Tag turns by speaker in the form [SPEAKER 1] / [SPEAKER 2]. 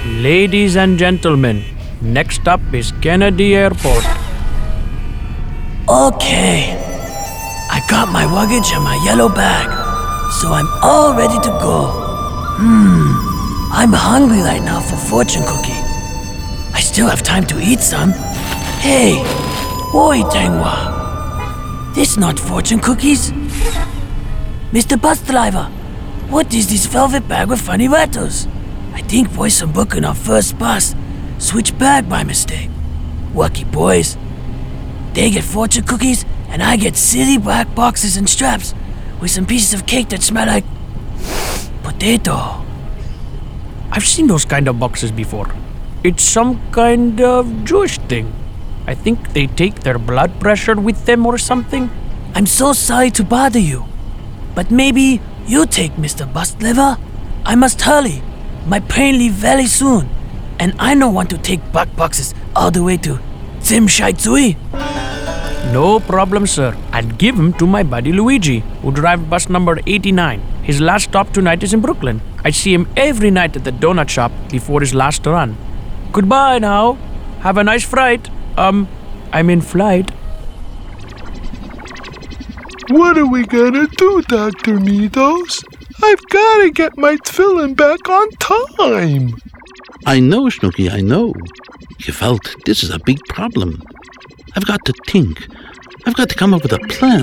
[SPEAKER 1] Ladies and gentlemen, next up is Kennedy Airport.
[SPEAKER 2] Okay. I got my luggage and my yellow bag, so I'm all ready to go. I'm hungry right now for fortune cookie. I still have time to eat some. Hey, boy Tangwa. This not fortune cookies? Mr. Bus Driver, what is this velvet bag with funny rattles? I think boys from booking our first bus switched bag by mistake. Lucky boys. They get fortune cookies and I get silly black boxes and straps with some pieces of cake that smell like potato.
[SPEAKER 1] I've seen those kind of boxes before. It's some kind of Jewish thing. I think they take their blood pressure with them or something.
[SPEAKER 2] I'm so sorry to bother you, but maybe you take Mr. Bus Driver? I must hurry. My plane leave very soon, and I don't want to take black boxes all the way to Zimshaitsui.
[SPEAKER 1] No problem, sir. I'll give him to my buddy Luigi, who drives bus number 89. His last stop tonight is in Brooklyn. I see him every night at the donut shop before his last run. Goodbye now. Have a nice flight. I'm in flight.
[SPEAKER 3] What are we gonna do, Dr. Needles? I've gotta get my tefillin back on time.
[SPEAKER 4] I know, Snooky, I know. You felt this is a big problem. I've got to think. I've got to come up with a plan.